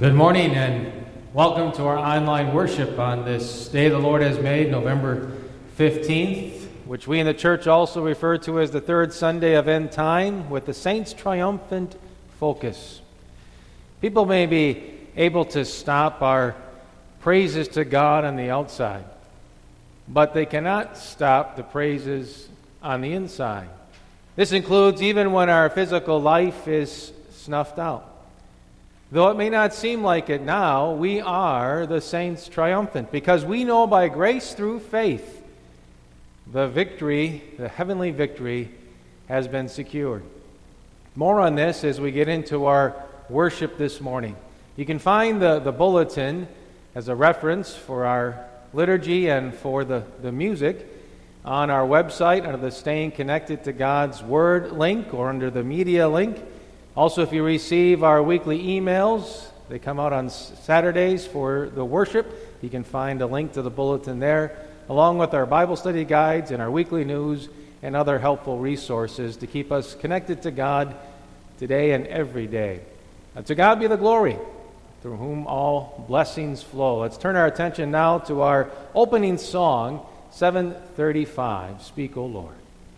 Good morning and welcome to our online worship on this day the Lord has made, November 15th, which we in the church also refer to as the third Sunday of End Time, with the Saints' triumphant focus. People may be able to stop our praises to God on the outside, but they cannot stop the praises on the inside. This includes even when our physical life is snuffed out. Though it may not seem like it now, we are the saints triumphant because we know by grace through faith the victory, the heavenly victory, has been secured. More on this as we get into our worship this morning. You can find the bulletin as a reference for our liturgy and for the music on our website under the Staying Connected to God's Word link or under the media link. Also, if you receive our weekly emails, they come out on Saturdays for the worship. You can find a link to the bulletin there, along with our Bible study guides and our weekly news and other helpful resources to keep us connected to God today and every day. To God be the glory, through whom all blessings flow. Let's turn our attention now to our opening song, 735, Speak, O Lord.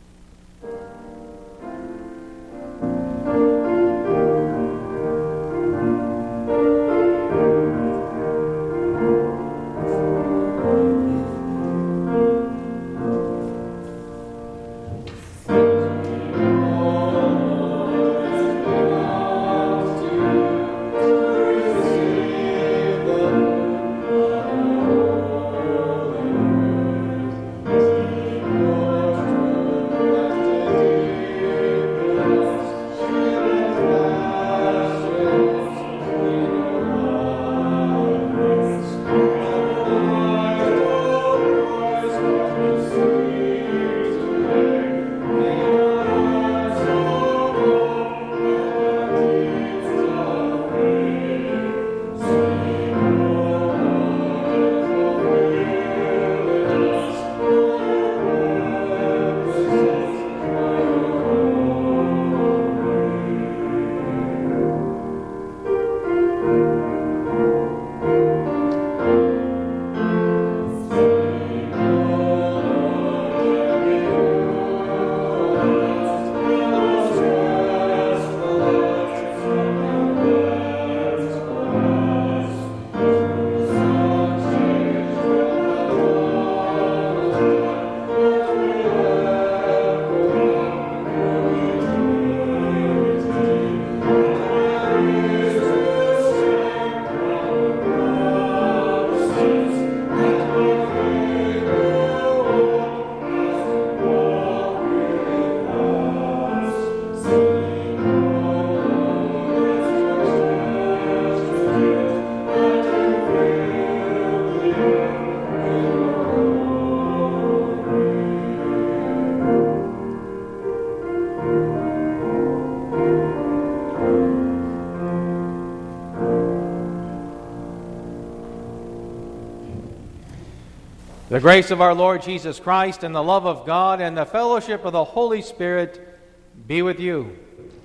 The grace of our Lord Jesus Christ and the love of God and the fellowship of the Holy Spirit be with you.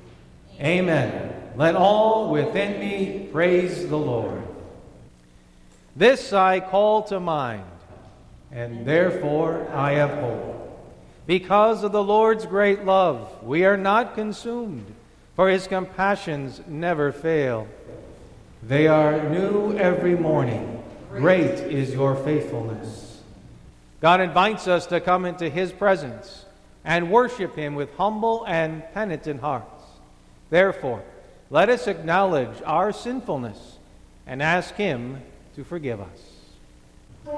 Amen. Let all within me praise the Lord. This I call to mind, and therefore I have hope. Because of the Lord's great love, we are not consumed, for his compassions never fail. They are new every morning. Great is your faithfulness. God invites us to come into his presence and worship him with humble and penitent hearts. Therefore, let us acknowledge our sinfulness and ask him to forgive us.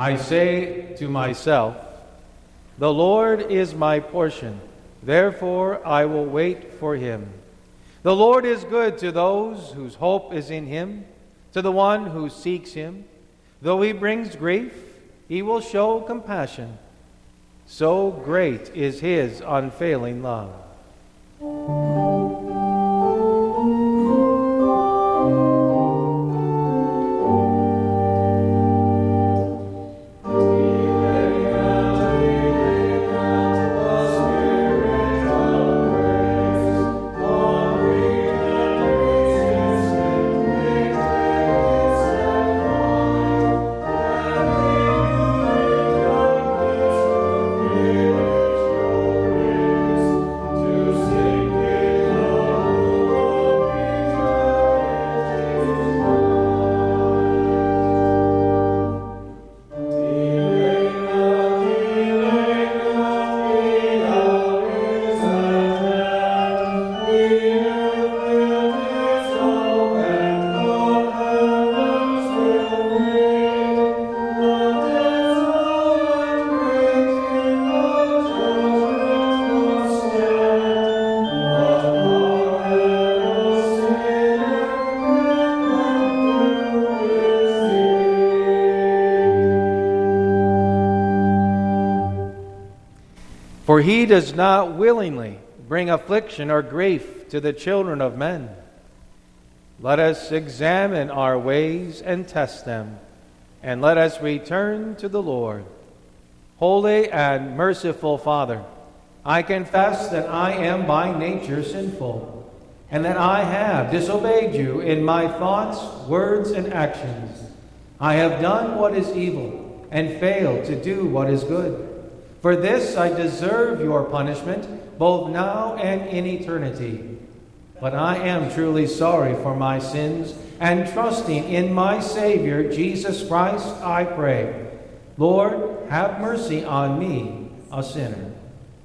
I say to myself, the Lord is my portion, therefore I will wait for him. The Lord is good to those whose hope is in him, to the one who seeks him. Though he brings grief, he will show compassion. So great is his unfailing love. For he does not willingly bring affliction or grief to the children of men. Let us examine our ways and test them, and let us return to the Lord. Holy and merciful Father, I confess that I am by nature sinful, and that I have disobeyed you in my thoughts, words, and actions. I have done what is evil, and failed to do what is good. For this I deserve your punishment, both now and in eternity. But I am truly sorry for my sins, and trusting in my Savior, Jesus Christ, I pray. Lord, have mercy on me, a sinner.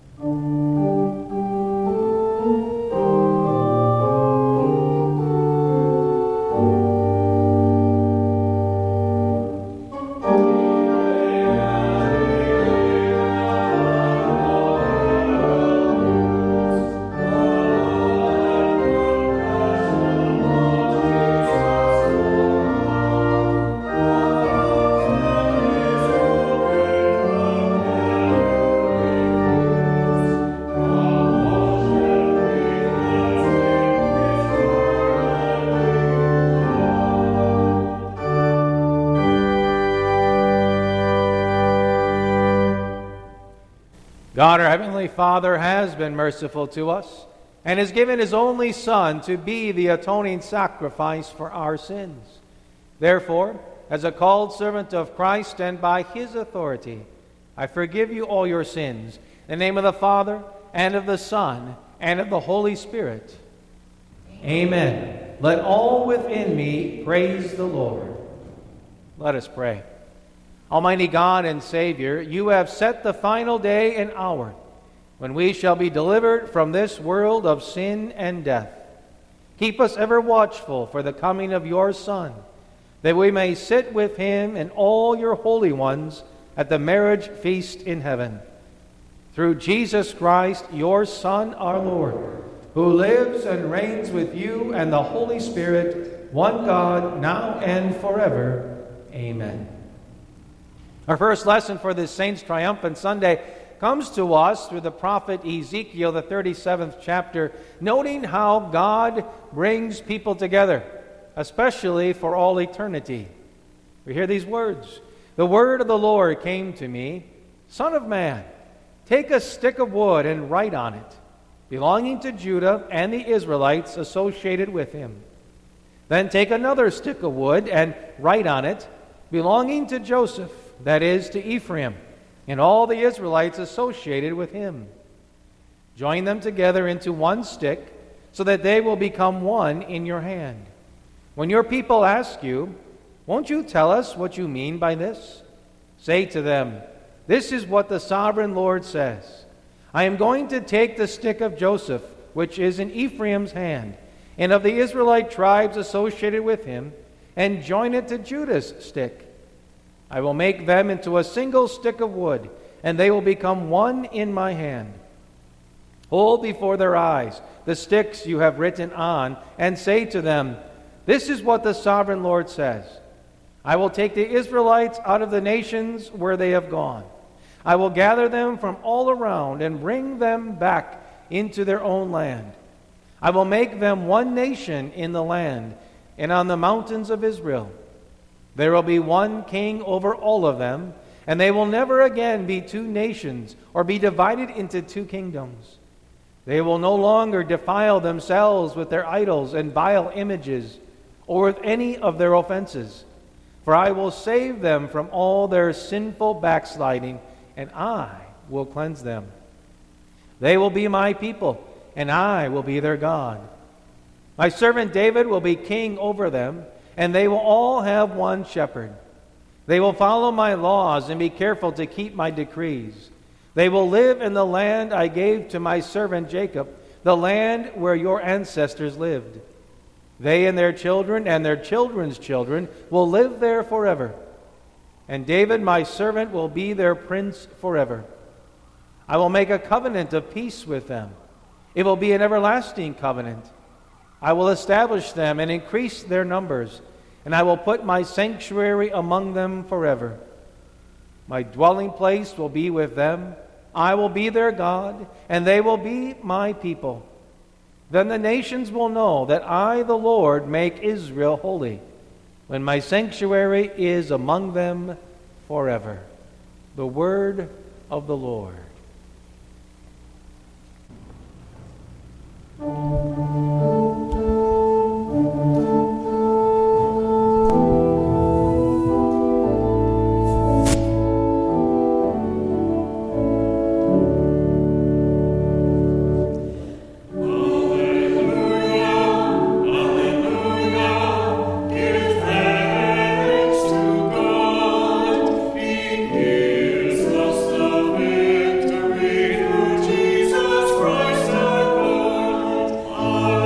God, our Heavenly Father, has been merciful to us and has given his only Son to be the atoning sacrifice for our sins. Therefore, as a called servant of Christ and by his authority, I forgive you all your sins in the name of the Father, and of the Son, and of the Holy Spirit. Amen. Let all within me praise the Lord. Let us pray. Almighty God and Savior, you have set the final day and hour when we shall be delivered from this world of sin and death. Keep us ever watchful for the coming of your Son, that we may sit with him and all your holy ones at the marriage feast in heaven. Through Jesus Christ, your Son, our Lord, who lives and reigns with you and the Holy Spirit, one God, now and forever. Amen. Our first lesson for this Saints' Triumphant Sunday comes to us through the prophet Ezekiel, the 37th chapter, noting how God brings people together, especially for all eternity. We hear these words. The word of the Lord came to me, Son of man, take a stick of wood and write on it, belonging to Judah and the Israelites associated with him. Then take another stick of wood and write on it, belonging to Joseph, that is, to Ephraim, and all the Israelites associated with him. Join them together into one stick, so that they will become one in your hand. When your people ask you, won't you tell us what you mean by this? Say to them, this is what the sovereign Lord says. I am going to take the stick of Joseph, which is in Ephraim's hand, and of the Israelite tribes associated with him, and join it to Judah's stick. I will make them into a single stick of wood, and they will become one in my hand. Hold before their eyes the sticks you have written on, and say to them, this is what the sovereign Lord says. I will take the Israelites out of the nations where they have gone. I will gather them from all around and bring them back into their own land. I will make them one nation in the land and on the mountains of Israel. There will be one king over all of them, and they will never again be two nations or be divided into two kingdoms. They will no longer defile themselves with their idols and vile images or with any of their offenses. For I will save them from all their sinful backsliding, and I will cleanse them. They will be my people, and I will be their God. My servant David will be king over them, and they will all have one shepherd. They will follow my laws and be careful to keep my decrees. They will live in the land I gave to my servant Jacob, the land where your ancestors lived. They and their children and their children's children will live there forever. And David, my servant, will be their prince forever. I will make a covenant of peace with them. It will be an everlasting covenant. I will establish them and increase their numbers, and I will put my sanctuary among them forever. My dwelling place will be with them. I will be their God, and they will be my people. Then the nations will know that I, the Lord, make Israel holy, when my sanctuary is among them forever. The word of the Lord. Victory through Jesus Christ our Lord.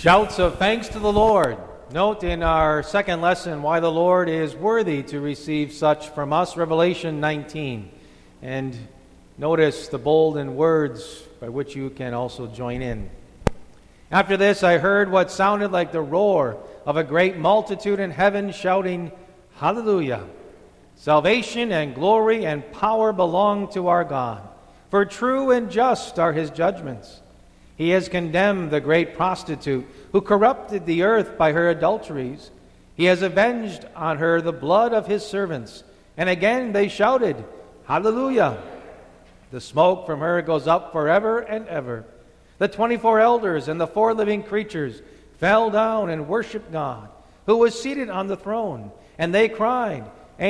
Shouts of thanks to the Lord. Note in our second lesson why the Lord is worthy to receive such from us, Revelation 19. And notice the bolden words by which you can also join in. After this, I heard what sounded like the roar of a great multitude in heaven shouting, Hallelujah! Salvation and glory and power belong to our God, for true and just are his judgments. He has condemned the great prostitute who corrupted the earth by her adulteries. He has avenged on her the blood of his servants. And again they shouted, Hallelujah! The smoke from her goes up forever and ever. The 24 elders and the 4 living creatures fell down and worshiped God, who was seated on the throne. And they cried,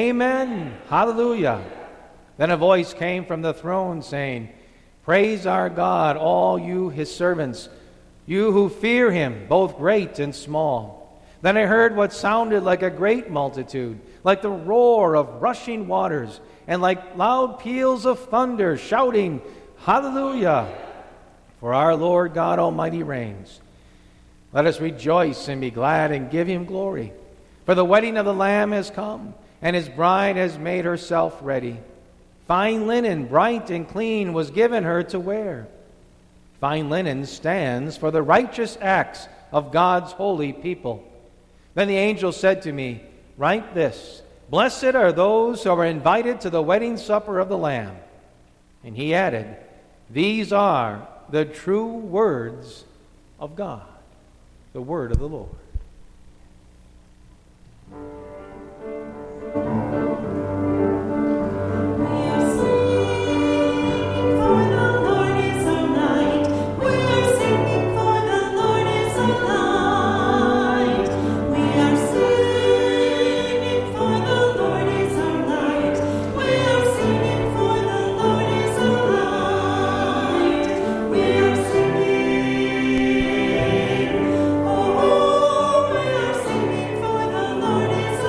Amen, Hallelujah! Then a voice came from the throne saying, Praise our God, all you his servants, you who fear him, both great and small. Then I heard what sounded like a great multitude, like the roar of rushing waters, and like loud peals of thunder, shouting, Hallelujah! For our Lord God Almighty reigns. Let us rejoice and be glad and give him glory. For the wedding of the Lamb has come, and his bride has made herself ready. Fine linen, bright and clean, was given her to wear. Fine linen stands for the righteous acts of God's holy people. Then the angel said to me, Write this, Blessed are those who are invited to the wedding supper of the Lamb. And he added, These are the true words of God, the word of the Lord. Lord is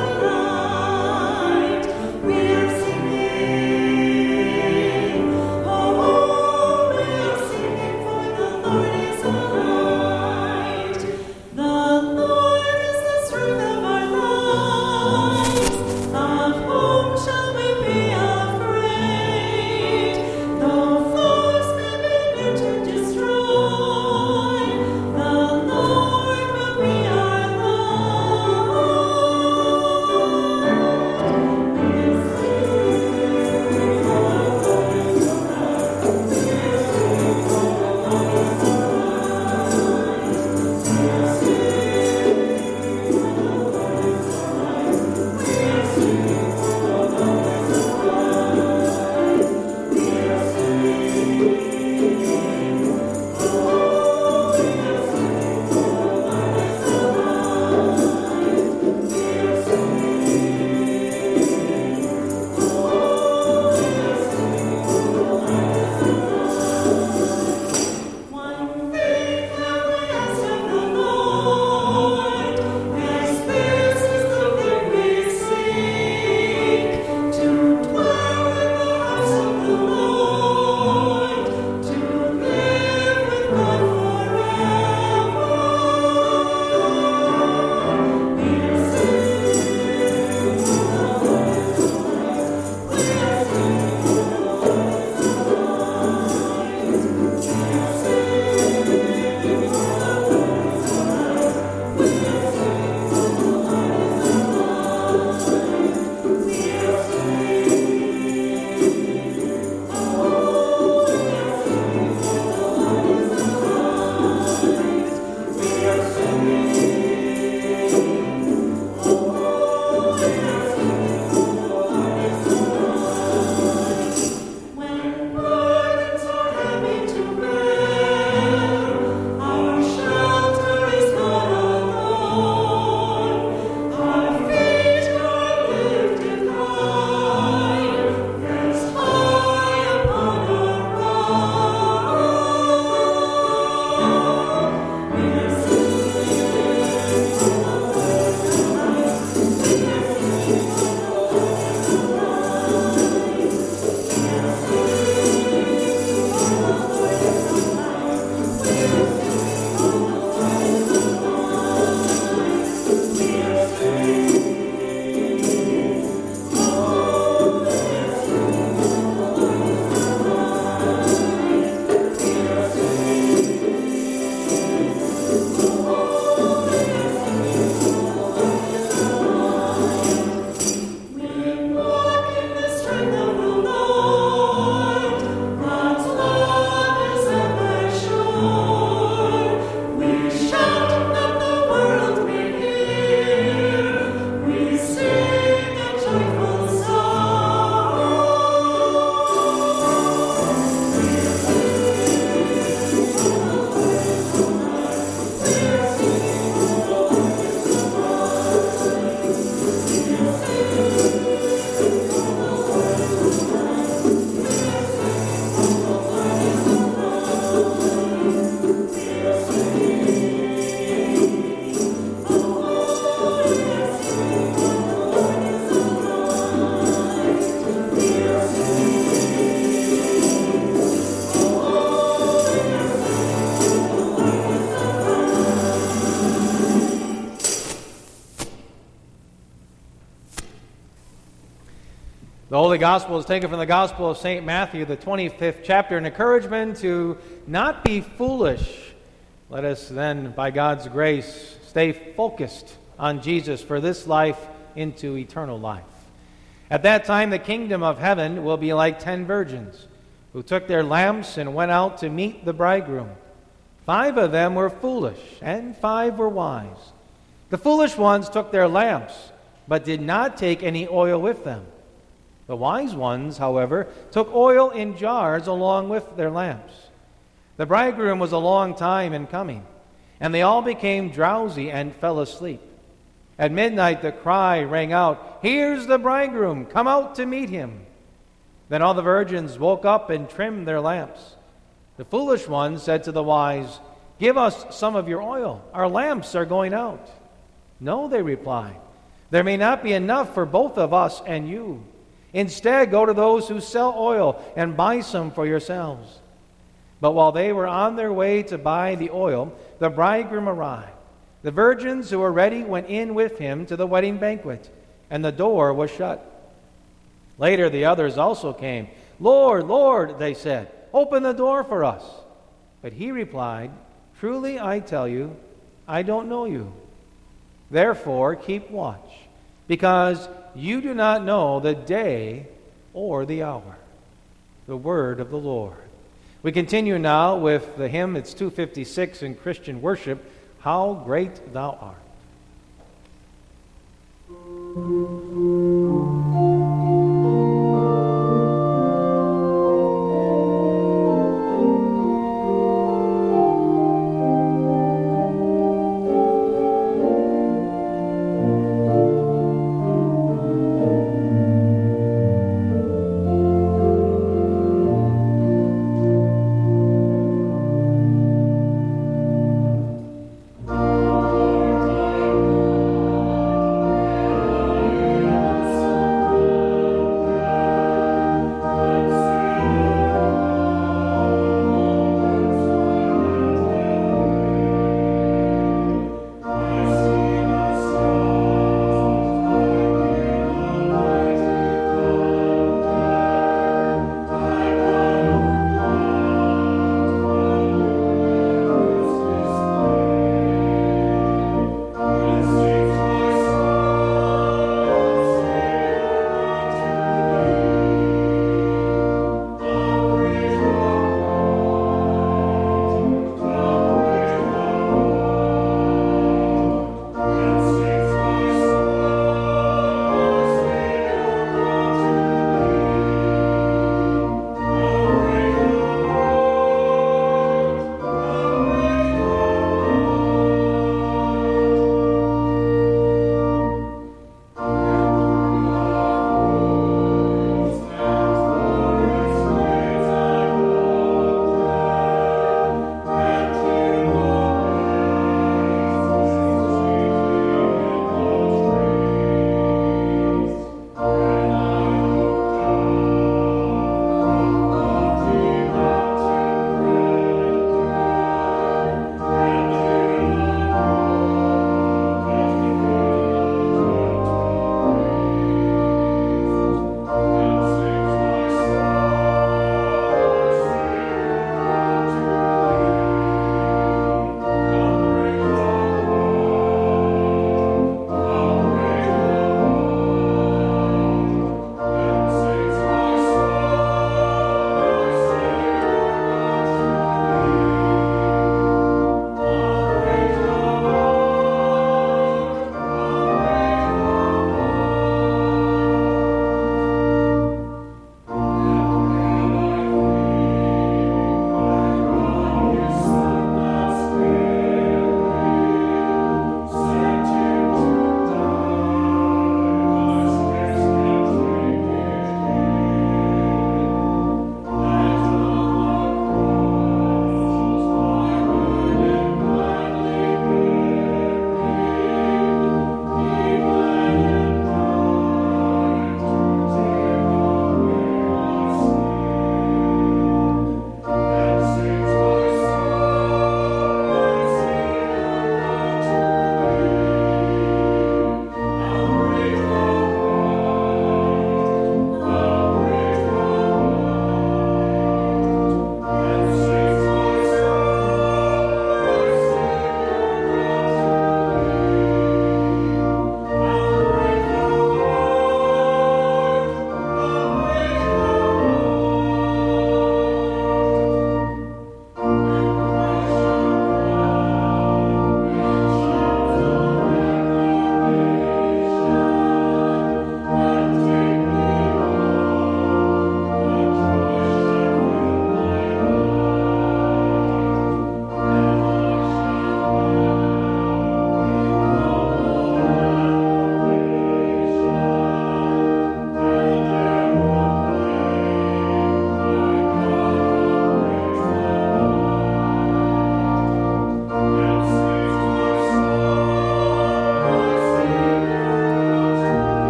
The Holy Gospel is taken from the Gospel of St. Matthew, the 25th chapter, an encouragement to not be foolish. Let us then, by God's grace, stay focused on Jesus for this life into eternal life. At that time, the kingdom of heaven will be like 10 virgins who took their lamps and went out to meet the bridegroom. 5 of them were foolish, and 5 were wise. The foolish ones took their lamps, but did not take any oil with them. The wise ones, however, took oil in jars along with their lamps. The bridegroom was a long time in coming, and they all became drowsy and fell asleep. At midnight the cry rang out, "Here's the bridegroom, come out to meet him." Then all the virgins woke up and trimmed their lamps. The foolish ones said to the wise, "Give us some of your oil, our lamps are going out." "No," they replied, "there may not be enough for both of us and you. Instead, go to those who sell oil and buy some for yourselves." But while they were on their way to buy the oil, the bridegroom arrived. The virgins who were ready went in with him to the wedding banquet, and the door was shut. Later the others also came. "Lord, Lord," they said, "open the door for us." But he replied, "Truly I tell you, I don't know you. Therefore keep watch, because you do not know the day or the hour." The word of the Lord. We continue now with the hymn, it's 256 in Christian worship, "How Great Thou Art."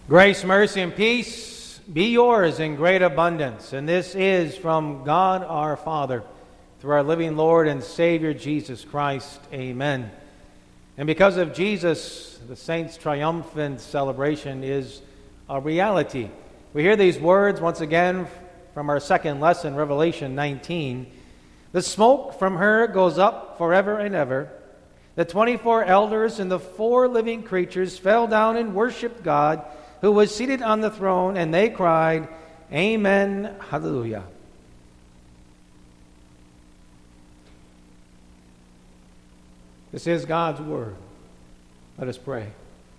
Grace, mercy, and peace be yours in great abundance. And this is from God our Father, through our living Lord and Savior Jesus Christ. Amen. And because of Jesus, the saints' triumphant celebration is a reality. We hear these words once again from our second lesson, Revelation 19. The smoke from her goes up forever and ever. The 24 elders and the 4 living creatures fell down and worshiped God, who was seated on the throne, and they cried, Amen, Hallelujah. This is God's word. Let us pray.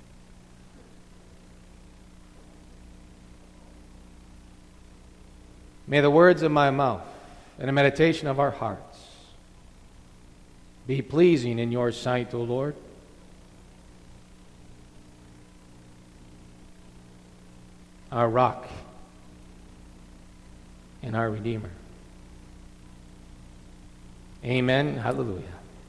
May the words of my mouth and the meditation of our hearts be pleasing in your sight, O Lord, our rock and our Redeemer. Amen. Hallelujah.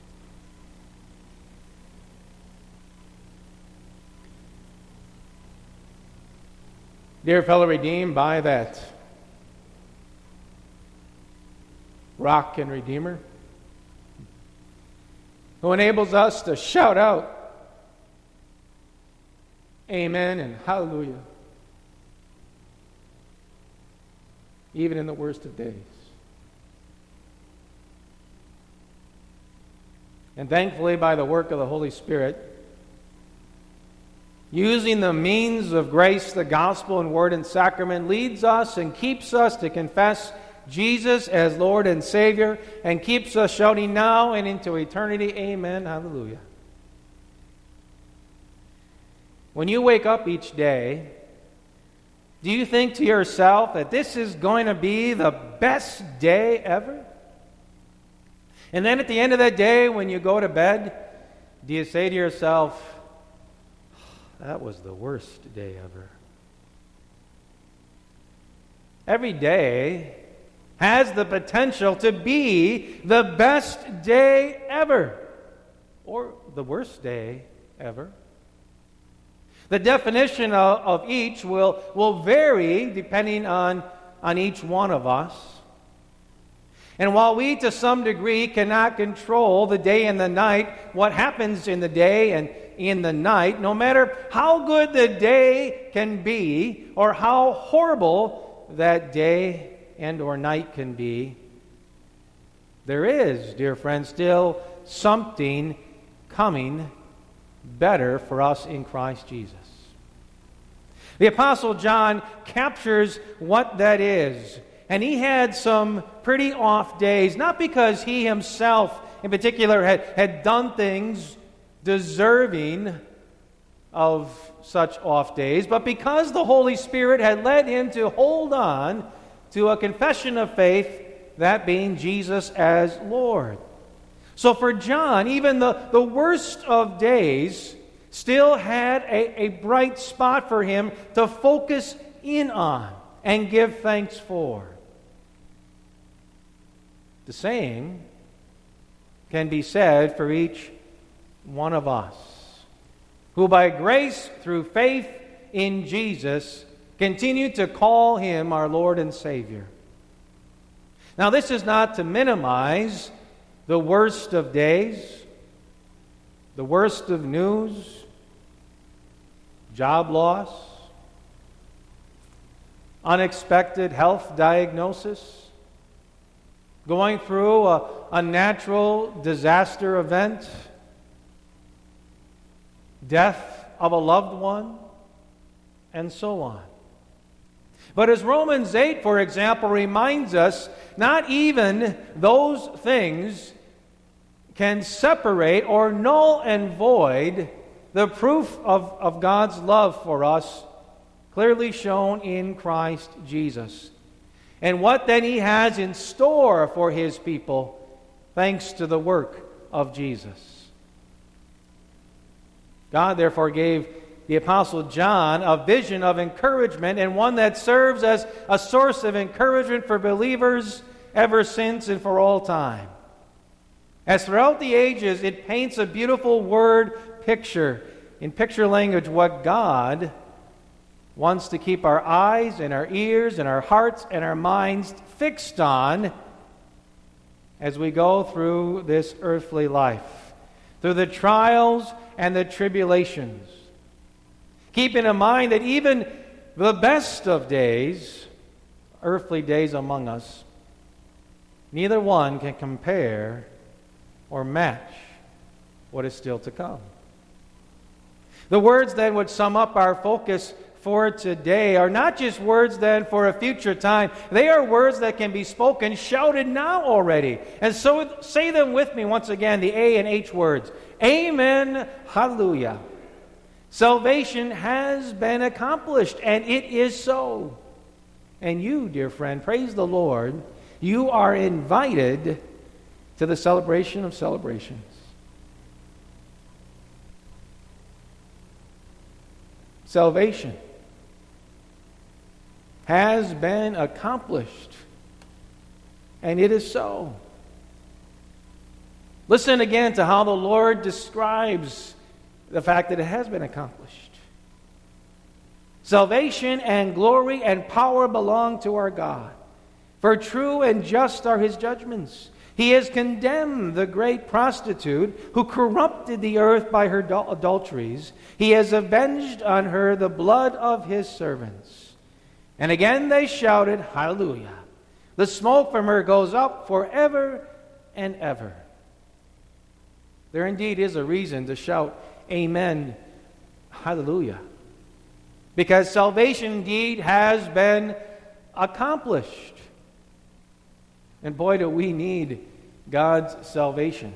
Dear fellow redeemed by that rock and Redeemer, who enables us to shout out, Amen and Hallelujah, even in the worst of days. And thankfully, by the work of the Holy Spirit, using the means of grace, the gospel and word and sacrament, leads us and keeps us to confess Jesus as Lord and Savior, and keeps us shouting now and into eternity, Amen, Hallelujah. When you wake up each day, do you think to yourself that this is going to be the best day ever? And then at the end of that day, when you go to bed, do you say to yourself, that was the worst day ever? Every day has the potential to be the best day ever, or the worst day ever. The definition of each will vary depending on each one of us. And while we, to some degree, cannot control the day and the night, what happens in the day and in the night, no matter how good the day can be or how horrible that day and or night can be, there is, dear friends, still something coming better for us in Christ Jesus. The Apostle John captures what that is. And he had some pretty off days, not because he himself in particular had done things deserving of such off days, but because the Holy Spirit had led him to hold on to a confession of faith, that being Jesus as Lord. So for John, even the worst of days still had a bright spot for him to focus in on and give thanks for. The same can be said for each one of us, who by grace through faith in Jesus continue to call him our Lord and Savior. Now, this is not to minimize the worst of days, the worst of news, job loss, unexpected health diagnosis, going through a natural disaster event, death of a loved one, and so on. But as Romans 8, for example, reminds us, not even those things can separate or null and void the proof of God's love for us, clearly shown in Christ Jesus. And what then he has in store for his people, thanks to the work of Jesus. God therefore gave the Apostle John a vision of encouragement, and one that serves as a source of encouragement for believers ever since and for all time. As throughout the ages, it paints a beautiful word picture, in picture language, what God wants to keep our eyes and our ears and our hearts and our minds fixed on as we go through this earthly life, through the trials and the tribulations. Keeping in mind that even the best of days, earthly days among us, neither one can compare or match what is still to come. The words then would sum up our focus for today are not just words then for a future time. They are words that can be spoken, shouted now already. And so say them with me once again, the A and H words. Amen, hallelujah. Salvation has been accomplished, and it is so. And you, dear friend, praise the Lord, you are invited to the celebration of celebrations. Salvation has been accomplished, and it is so. Listen again to how the Lord describes the fact that it has been accomplished. Salvation and glory and power belong to our God, for true and just are his judgments. He has condemned the great prostitute who corrupted the earth by her adulteries. He has avenged on her the blood of his servants. And again they shouted, Hallelujah. The smoke from her goes up forever and ever. There indeed is a reason to shout, Amen, Hallelujah. Because salvation indeed has been accomplished. And boy, do we need God's salvation.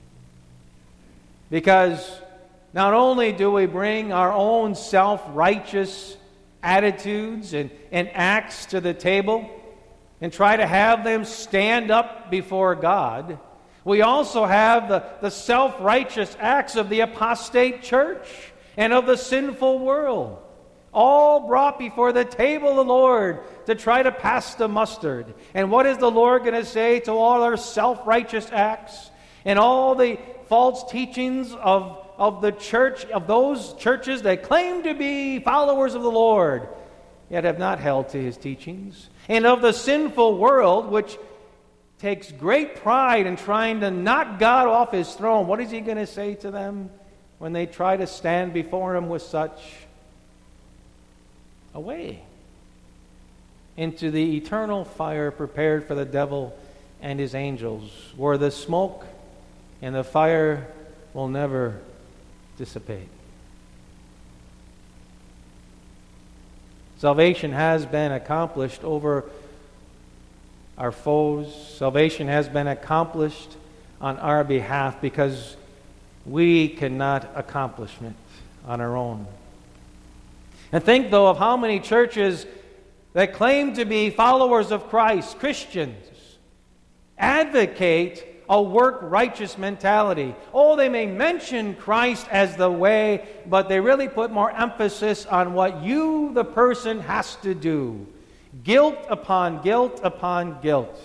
Because not only do we bring our own self-righteous attitudes and acts to the table and try to have them stand up before God, we also have the self-righteous acts of the apostate church and of the sinful world, all brought before the table of the Lord to try to pass the mustard. And what is the Lord going to say to all our self-righteous acts and all the false teachings of the church, of those churches that claim to be followers of the Lord, yet have not held to his teachings? And of the sinful world, which takes great pride in trying to knock God off his throne. What is he going to say to them when they try to stand before him with such away into the eternal fire prepared for the devil and his angels, where the smoke and the fire will never dissipate? Salvation has been accomplished over our foes. Salvation has been accomplished on our behalf because we cannot accomplish it on our own. And think, though, of how many churches that claim to be followers of Christ, Christians, advocate a work-righteous mentality. Oh, they may mention Christ as the way, but they really put more emphasis on what you, the person, has to do. Guilt upon guilt upon guilt.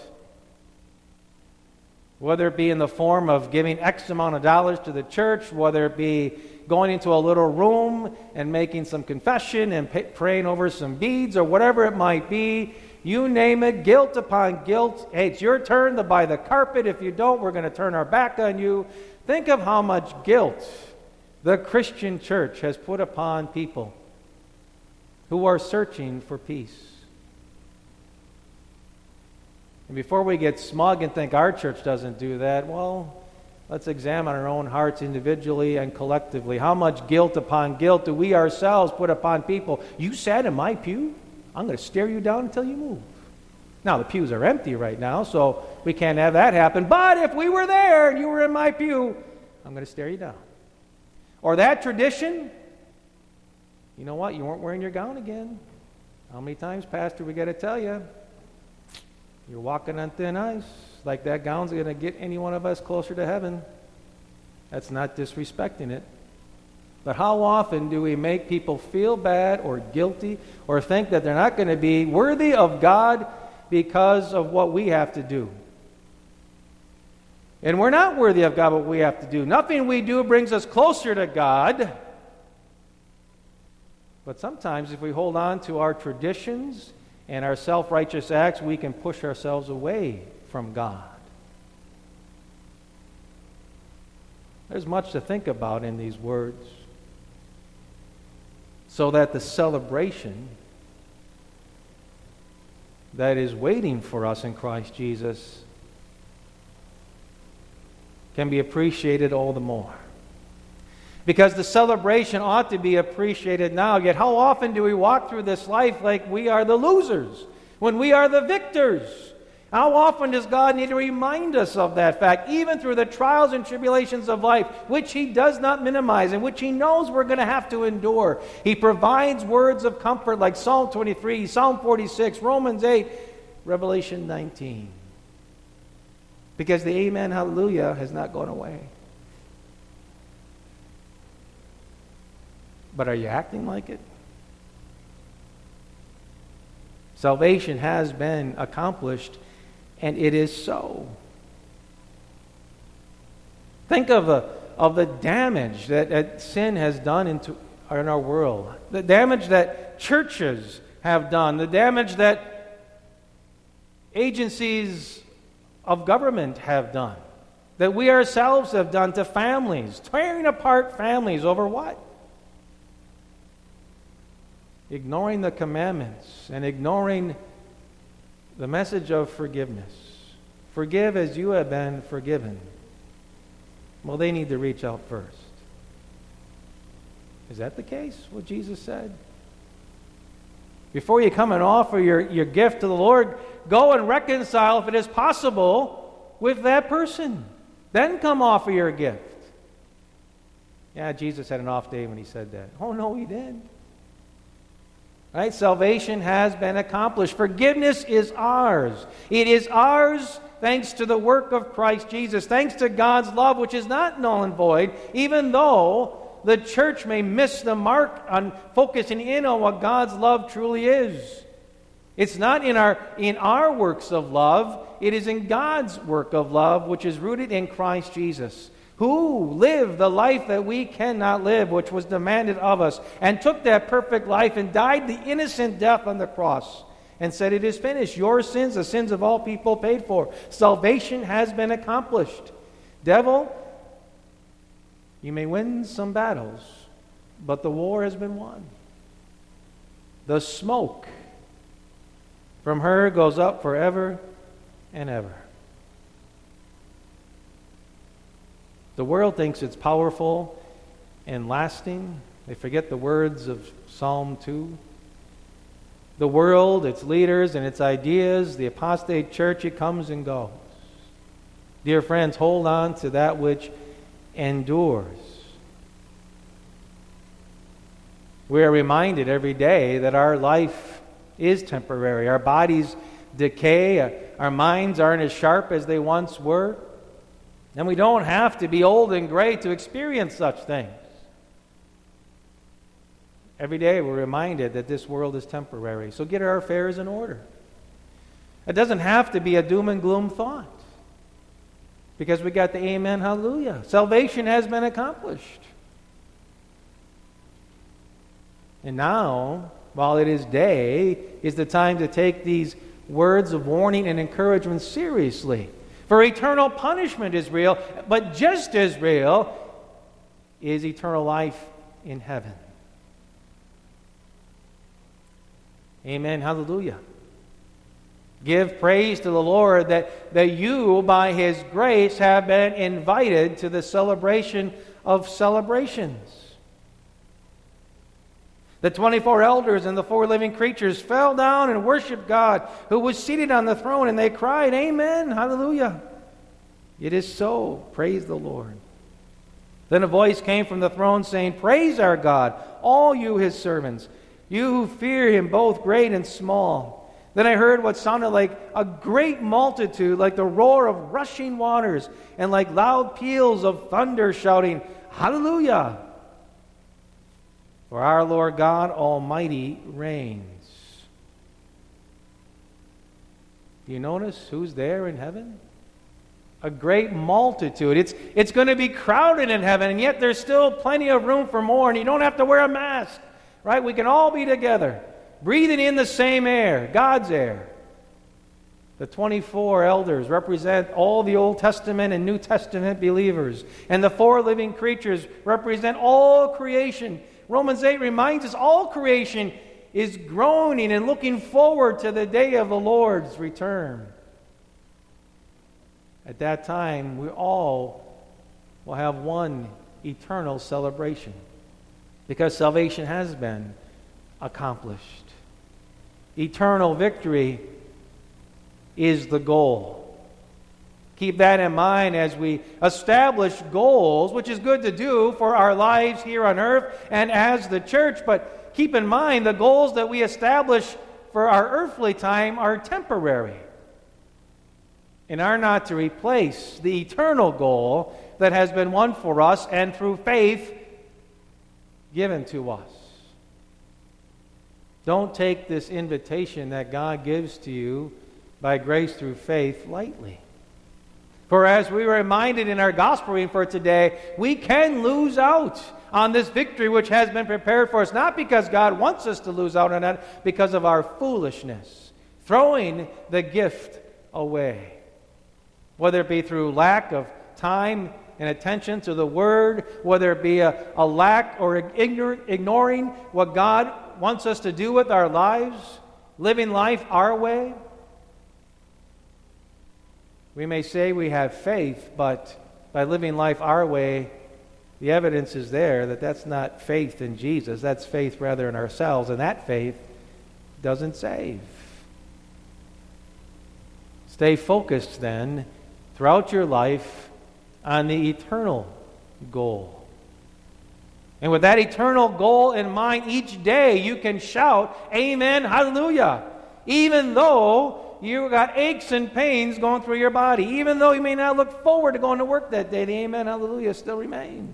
Whether it be in the form of giving X amount of dollars to the church, whether it be going into a little room and making some confession and praying over some beads, or whatever it might be, you name it, guilt upon guilt. Hey, it's your turn to buy the carpet. If you don't, we're going to turn our back on you. Think of how much guilt the Christian church has put upon people who are searching for peace. And before we get smug and think our church doesn't do that, well, let's examine our own hearts individually and collectively. How much guilt upon guilt do we ourselves put upon people? You sat in my pew? I'm going to stare you down until you move. Now, the pews are empty right now, so we can't have that happen. But if we were there and you were in my pew, I'm going to stare you down. Or that tradition, you know what? You weren't wearing your gown again. How many times, Pastor, we got to tell you? You're walking on thin ice. Like that gown's going to get any one of us closer to heaven. That's not disrespecting it. But how often do we make people feel bad or guilty or think that they're not going to be worthy of God because of what we have to do? And we're not worthy of God what we have to do. Nothing we do brings us closer to God. But sometimes if we hold on to our traditions and our self-righteous acts, we can push ourselves away from God. There's much to think about in these words. So that the celebration that is waiting for us in Christ Jesus can be appreciated all the more. Because the celebration ought to be appreciated now. Yet how often do we walk through this life like we are the losers when we are the victors? How often does God need to remind us of that fact, even through the trials and tribulations of life, which He does not minimize and which He knows we're going to have to endure? He provides words of comfort like Psalm 23, Psalm 46, Romans 8, Revelation 19. Because the amen, hallelujah, has not gone away. But are you acting like it? Salvation has been accomplished, and it is so. Think of the damage that sin has done in our world. The damage that churches have done. The damage that agencies of government have done. That we ourselves have done to families. Tearing apart families over what? Ignoring the commandments and ignoring the message of forgiveness. Forgive as you have been forgiven. Well, they need to reach out first. Is that the case, what Jesus said? Before you come and offer your gift to the Lord, go and reconcile, if it is possible, with that person. Then come offer your gift. Yeah, Jesus had an off day when He said that. Oh, no, He didn't. Right? Salvation has been accomplished. Forgiveness is ours. It is ours thanks to the work of Christ Jesus, thanks to God's love, which is not null and void, even though the church may miss the mark on focusing in on what God's love truly is. It's not in our works of love. It is in God's work of love, which is rooted in Christ Jesus, who lived the life that we cannot live, which was demanded of us, and took that perfect life and died the innocent death on the cross and said, "It is finished. Your sins, the sins of all people, paid for." Salvation has been accomplished. Devil, you may win some battles, but the war has been won. The smoke from her goes up forever and ever. The world thinks it's powerful and lasting. They forget the words of Psalm 2. The world, its leaders and its ideas, the apostate church, it comes and goes. Dear friends, hold on to that which endures. We are reminded every day that our life is temporary. Our bodies decay. Our minds aren't as sharp as they once were. And we don't have to be old and gray to experience such things. Every day we're reminded that this world is temporary. So get our affairs in order. It doesn't have to be a doom and gloom thought. Because we got the amen, hallelujah. Salvation has been accomplished. And now, while it is day, is the time to take these words of warning and encouragement seriously. For eternal punishment is real, but just as real is eternal life in heaven. Amen. Hallelujah. Give praise to the Lord that you, by His grace, have been invited to the celebration of celebrations. The 24 elders and the 4 living creatures fell down and worshiped God, who was seated on the throne, and they cried, "Amen, hallelujah. It is so. Praise the Lord." Then a voice came from the throne saying, "Praise our God, all you His servants, you who fear Him, both great and small." Then I heard what sounded like a great multitude, like the roar of rushing waters, and like loud peals of thunder, shouting, "Hallelujah! For our Lord God Almighty reigns." Do you notice who's there in heaven? A great multitude. It's going to be crowded in heaven, and yet there's still plenty of room for more, and you don't have to wear a mask. right? We can all be together, breathing in the same air, God's air. The 24 elders represent all the Old Testament and New Testament believers. And the 4 living creatures represent all creation. Romans 8 reminds us all creation is groaning and looking forward to the day of the Lord's return. At that time, we all will have one eternal celebration because salvation has been accomplished. Eternal victory is the goal. Keep that in mind as we establish goals, which is good to do for our lives here on earth and as the church, but keep in mind the goals that we establish for our earthly time are temporary and are not to replace the eternal goal that has been won for us and through faith given to us. Don't take this invitation that God gives to you by grace through faith lightly. For as we were reminded in our gospel reading for today, we can lose out on this victory which has been prepared for us, not because God wants us to lose out on it, because of our foolishness, throwing the gift away. Whether it be through lack of time and attention to the Word, whether it be a lack or ignoring what God wants us to do with our lives, living life our way. We may say we have faith, but by living life our way, the evidence is there that that's not faith in Jesus. That's faith rather in ourselves, and that faith doesn't save. Stay focused then throughout your life on the eternal goal. And with that eternal goal in mind, each day you can shout, Amen, hallelujah. Even though you got aches and pains going through your body, even though you may not look forward to going to work that day, the Amen, hallelujah still remains.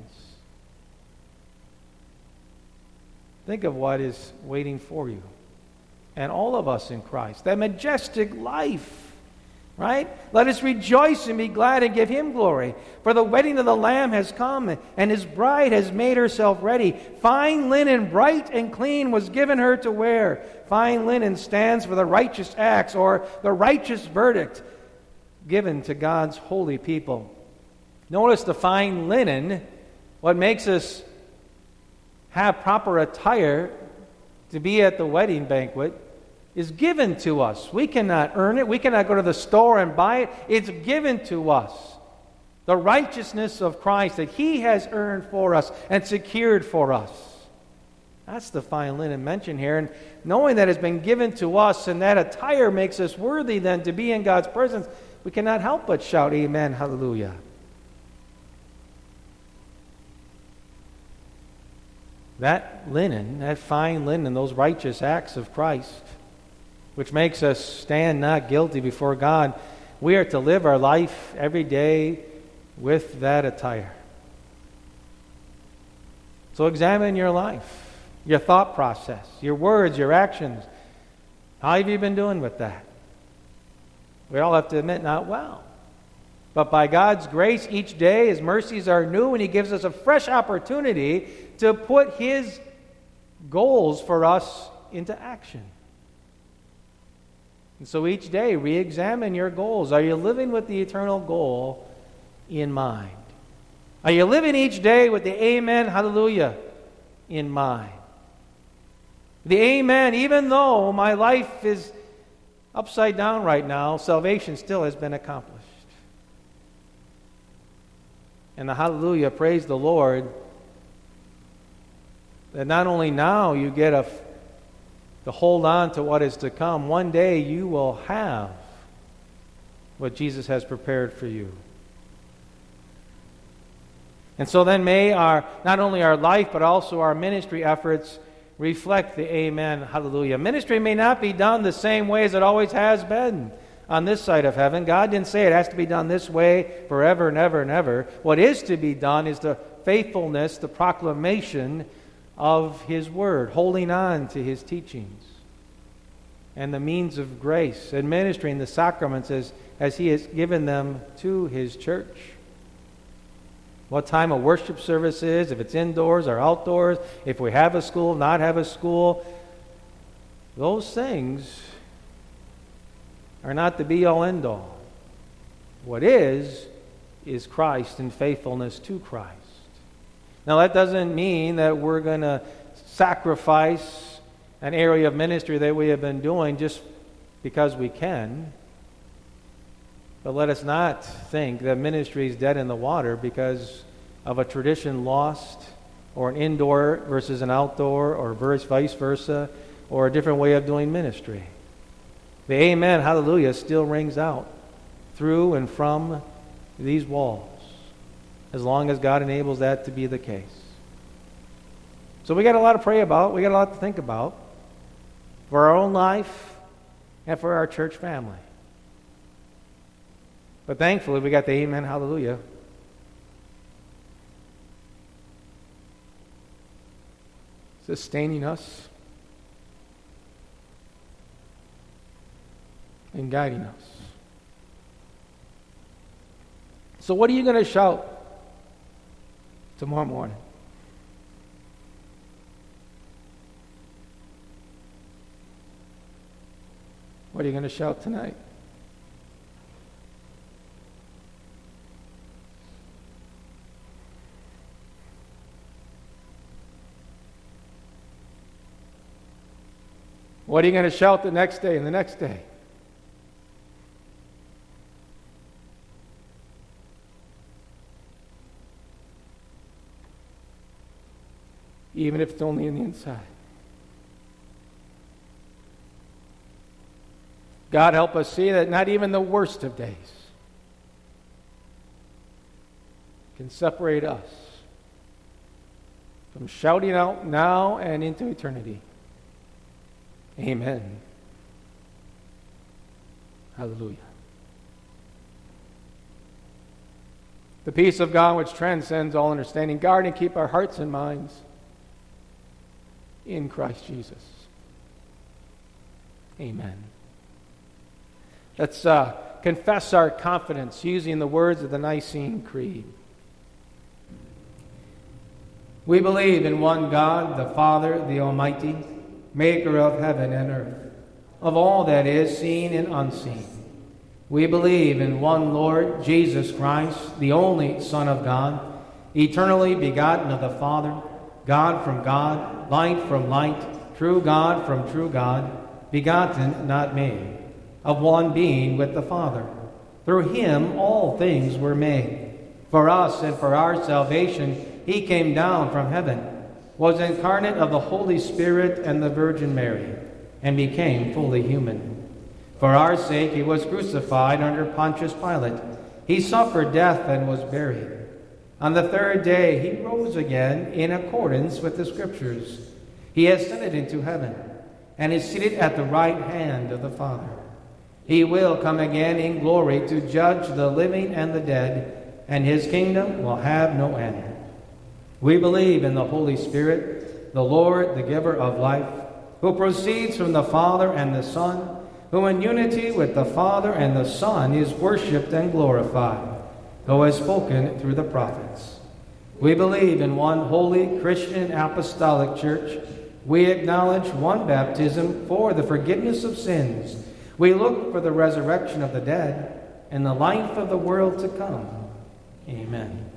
Think of what is waiting for you and all of us in Christ. That majestic life, right? Let us rejoice and be glad and give Him glory. For the wedding of the Lamb has come, and His bride has made herself ready. Fine linen, bright and clean, was given her to wear. Fine linen stands for the righteous acts or the righteous verdict given to God's holy people. Notice the fine linen, what makes us have proper attire to be at the wedding banquet, is given to us. We cannot earn it. We cannot go to the store and buy it. It's given to us. The righteousness of Christ that He has earned for us and secured for us. That's the fine linen mentioned here. And knowing that it's been given to us and that attire makes us worthy then to be in God's presence, we cannot help but shout, Amen, hallelujah. That linen, that fine linen, those righteous acts of Christ, which makes us stand not guilty before God, we are to live our life every day with that attire. So examine your life, your thought process, your words, your actions. How have you been doing with that? We all have to admit, not well. But by God's grace, each day His mercies are new, and He gives us a fresh opportunity to put His goals for us into action. And so each day, re-examine your goals. Are you living with the eternal goal in mind? Are you living each day with the Amen, hallelujah, in mind? The Amen, even though my life is upside down right now, salvation still has been accomplished. And the hallelujah, praise the Lord, that not only now you get to hold on to what is to come, one day you will have what Jesus has prepared for you. And so then may not only our life but also our ministry efforts reflect the Amen, hallelujah. Ministry may not be done the same way as it always has been on this side of heaven. God didn't say it has to be done this way forever and ever and ever. What is to be done is the faithfulness, the proclamation of His Word, holding on to His teachings, and the means of grace, administering the sacraments as He has given them to His church. what time a worship service is, if it's indoors or outdoors, if we have a school, not have a school. Those things are not the be-all, end-all. What is Christ and faithfulness to Christ. Now, that doesn't mean that we're going to sacrifice an area of ministry that we have been doing just because we can. But let us not think that ministry is dead in the water because of a tradition lost, or an indoor versus an outdoor, or vice versa, or a different way of doing ministry. The amen, hallelujah, still rings out through and from these walls, as long as God enables that to be the case. So we got a lot to pray about. We got a lot to think about for our own life and for our church family. But thankfully, we got the amen, hallelujah. Sustaining us and guiding us. So what are you going to shout tomorrow morning? What are you going to shout tonight? What are you going to shout the next day and the next day? Even if it's only in the inside. God help us see that not even the worst of days can separate us from shouting out now and into eternity. Amen. Hallelujah. The peace of God which transcends all understanding, guard and keep our hearts and minds in Christ Jesus. Amen. Let's confess our confidence using the words of the Nicene Creed. We believe in one God, the Father, the Almighty, maker of heaven and earth, of all that is seen and unseen. We believe in one Lord, Jesus Christ, the only Son of God, eternally begotten of the Father, God from God, light from light, true God from true God, begotten, not made, of one being with the Father. Through him all things were made. For us and for our salvation he came down from heaven, was incarnate of the Holy Spirit and the Virgin Mary, and became fully human. For our sake he was crucified under Pontius Pilate. He suffered death and was buried. On the third day he rose again in accordance with the Scriptures. He ascended into heaven, and is seated at the right hand of the Father. He will come again in glory to judge the living and the dead, and his kingdom will have no end. We believe in the Holy Spirit, the Lord, the giver of life, who proceeds from the Father and the Son, who in unity with the Father and the Son is worshipped and glorified, who has spoken through the prophets. We believe in one holy Christian apostolic church. We acknowledge one baptism for the forgiveness of sins. We look for the resurrection of the dead and the life of the world to come. Amen.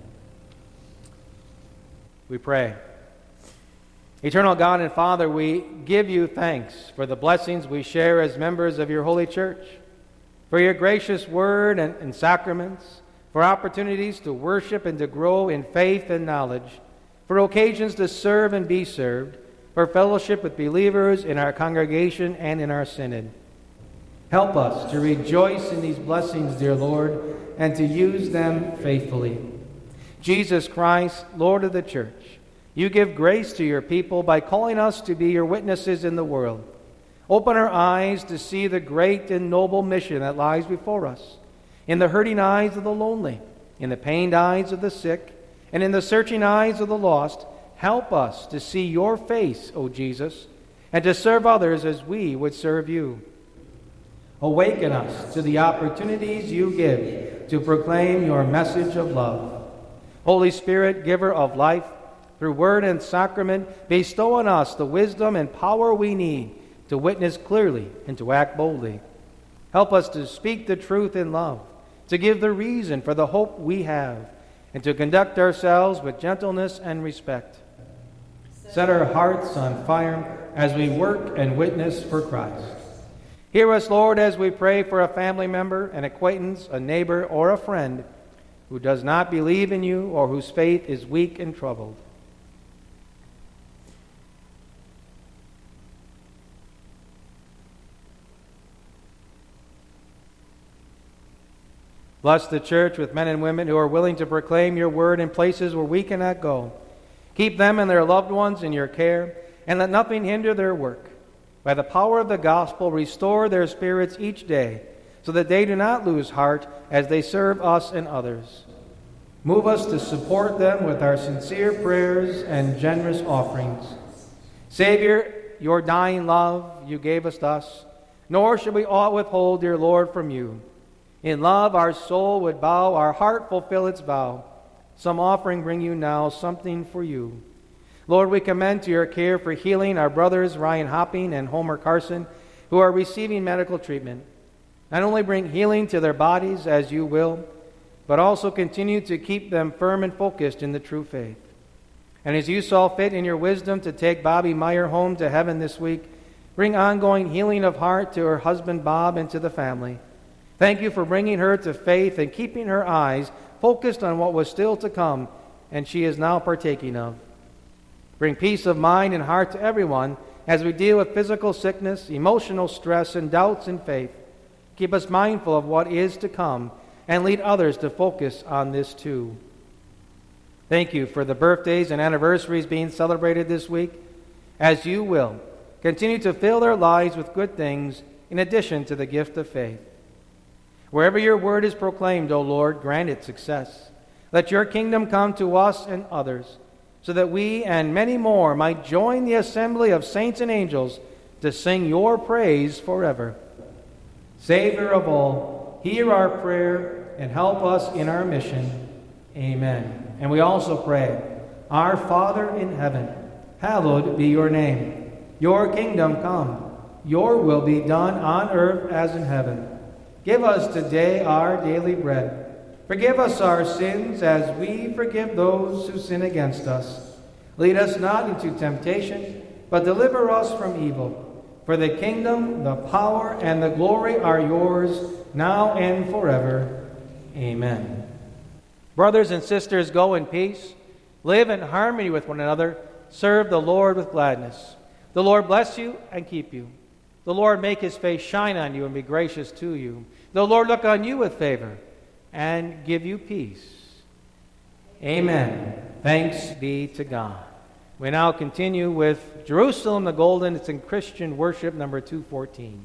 We pray. Eternal God and Father, we give you thanks for the blessings we share as members of your holy church, for your gracious word and sacraments, for opportunities to worship and to grow in faith and knowledge, for occasions to serve and be served, for fellowship with believers in our congregation and in our synod. Help us to rejoice in these blessings, dear Lord, and to use them faithfully. Jesus Christ, Lord of the church, you give grace to your people by calling us to be your witnesses in the world. Open our eyes to see the great and noble mission that lies before us, in the hurting eyes of the lonely, in the pained eyes of the sick, and in the searching eyes of the lost. Help us to see your face, O Jesus, and to serve others as we would serve you. Awaken us to the opportunities you give to proclaim your message of love. Holy Spirit, giver of life, through word and sacrament, bestow on us the wisdom and power we need to witness clearly and to act boldly. Help us to speak the truth in love, to give the reason for the hope we have, and to conduct ourselves with gentleness and respect. Set our hearts on fire as we work and witness for Christ. Hear us, Lord, as we pray for a family member, an acquaintance, a neighbor, or a friend who does not believe in you or whose faith is weak and troubled. Bless the church with men and women who are willing to proclaim your word in places where we cannot go. Keep them and their loved ones in your care, and let nothing hinder their work. By the power of the gospel, restore their spirits each day, so that they do not lose heart as they serve us and others. Move us to support them with our sincere prayers and generous offerings. Savior, your dying love you gave us thus, nor should we aught withhold, dear Lord, from you. In love our soul would bow, our heart fulfill its vow. Some offering bring you now, something for you. Lord, we commend to your care for healing our brothers Ryan Hopping and Homer Carson, who are receiving medical treatment. Not only bring healing to their bodies as you will, but also continue to keep them firm and focused in the true faith. And as you saw fit in your wisdom to take Bobby Meyer home to heaven this week, bring ongoing healing of heart to her husband Bob and to the family. Thank you for bringing her to faith and keeping her eyes focused on what was still to come and she is now partaking of. Bring peace of mind and heart to everyone as we deal with physical sickness, emotional stress, and doubts in faith. Keep us mindful of what is to come and lead others to focus on this too. Thank you for the birthdays and anniversaries being celebrated this week. As you will, continue to fill their lives with good things in addition to the gift of faith. Wherever your word is proclaimed, O Lord, grant it success. Let your kingdom come to us and others, so that we and many more might join the assembly of saints and angels to sing your praise forever. Savior of all, hear our prayer and help us in our mission. Amen. And we also pray, Our Father in heaven, hallowed be your name. Your kingdom come. Your will be done on earth as in heaven. Give us today our daily bread. Forgive us our sins as we forgive those who sin against us. Lead us not into temptation, but deliver us from evil. For the kingdom, the power, and the glory are yours, now and forever. Amen. Brothers and sisters, go in peace. Live in harmony with one another. Serve the Lord with gladness. The Lord bless you and keep you. The Lord make his face shine on you and be gracious to you. The Lord look on you with favor and give you peace. Amen. Thanks be to God. We now continue with Jerusalem the Golden. It's in Christian Worship number 214.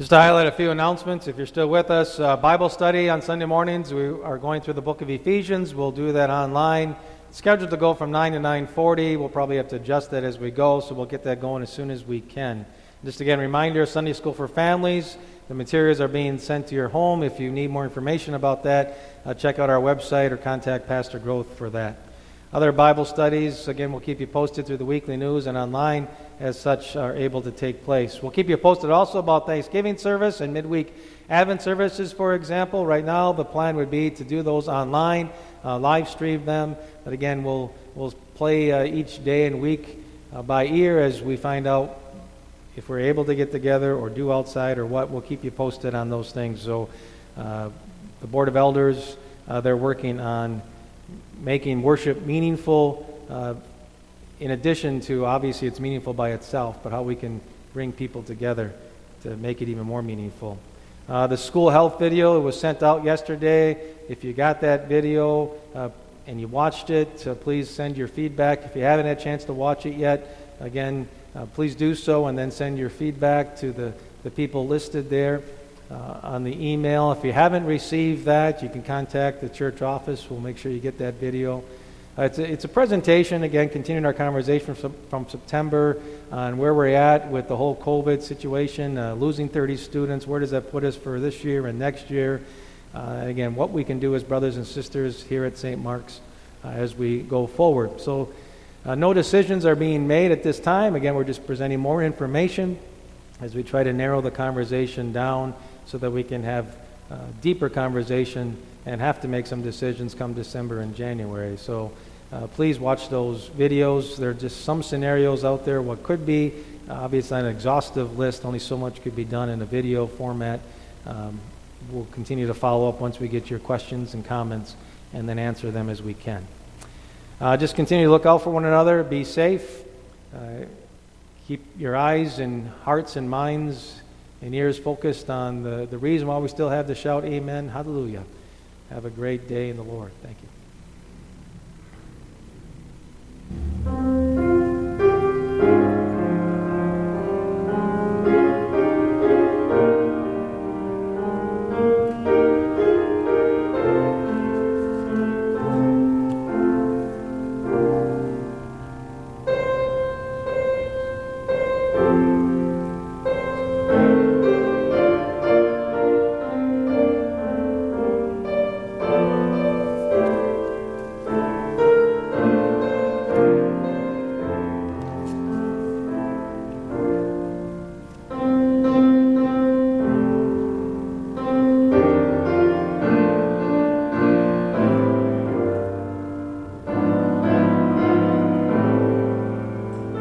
Just to highlight a few announcements, if you're still with us, Bible study on Sunday mornings. We are going through the book of Ephesians. We'll do that online. It's scheduled to go from 9 to 9:40. We'll probably have to adjust that as we go, so we'll get that going as soon as we can. Just again, reminder, Sunday School for Families. The materials are being sent to your home. If you need more information about that, check out our website or contact Pastor Growth for that. Other Bible studies, again, we'll keep you posted through the weekly news and online as such are able to take place. We'll keep you posted also about Thanksgiving service and midweek Advent services, for example. Right now, the plan would be to do those online, live stream them. But again, we'll play each day and week by ear as we find out if we're able to get together or do outside or what. We'll keep you posted on those things. So the Board of Elders, they're working on making worship meaningful, in addition to, obviously, it's meaningful by itself, but how we can bring people together to make it even more meaningful. The school health video, it was sent out yesterday. If you got that video and you watched it, please send your feedback. If you haven't had a chance to watch it yet, again, please do so, and then send your feedback to the people listed there on the email. If you haven't received that, you can contact the church office. We'll make sure you get that video. It's a presentation, again, continuing our conversation from September on where we're at with the whole COVID situation, losing 30 students. Where does that put us for this year and next year? Again, what we can do as brothers and sisters here at St. Mark's as we go forward. So no decisions are being made at this time. Again, we're just presenting more information as we try to narrow the conversation down so that we can have deeper conversation and have to make some decisions come December and January. So please watch those videos. There are just some scenarios out there. What could be, obviously, an exhaustive list. Only so much could be done in a video format. We'll continue to follow up once we get your questions and comments and then answer them as we can. Just continue to look out for one another. Be safe. Keep your eyes and hearts and minds and ears focused on the reason why we still have to shout amen, hallelujah. Have a great day in the Lord. Thank you.